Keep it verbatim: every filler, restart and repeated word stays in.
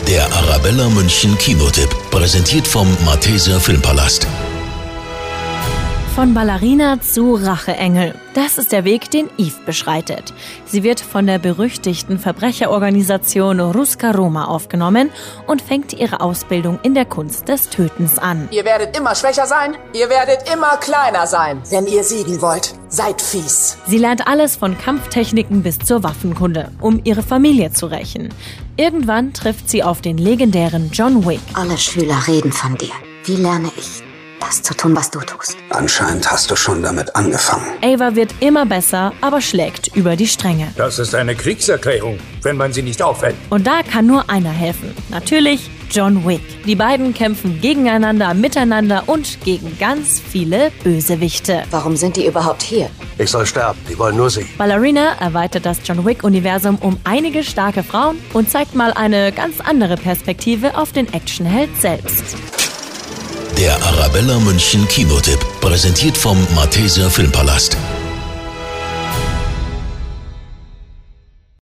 Der Arabella München Kinotipp, präsentiert vom Malteser Filmpalast. Von Ballerina zu Racheengel. Das ist der Weg, den Eve beschreitet. Sie wird von der berüchtigten Verbrecherorganisation Ruska Roma aufgenommen und fängt ihre Ausbildung in der Kunst des Tötens an. Ihr werdet immer schwächer sein, ihr werdet immer kleiner sein. Wenn ihr siegen wollt, seid fies. Sie lernt alles von Kampftechniken bis zur Waffenkunde, um ihre Familie zu rächen. Irgendwann trifft sie auf den legendären John Wick. Alle Schüler reden von dir. Wie lerne ich, das zu tun, was du tust? Anscheinend hast du schon damit angefangen. Ava wird immer besser, aber schlägt über die Stränge. Das ist eine Kriegserklärung, wenn man sie nicht aufhält. Und da kann nur einer helfen. Natürlich John Wick. Die beiden kämpfen gegeneinander, miteinander und gegen ganz viele Bösewichte. Warum sind die überhaupt hier? Ich soll sterben, die wollen nur sie. Ballerina erweitert das John Wick-Universum um einige starke Frauen und zeigt mal eine ganz andere Perspektive auf den Actionheld selbst. Der Arabella München Kinotipp, präsentiert vom Malteser Filmpalast.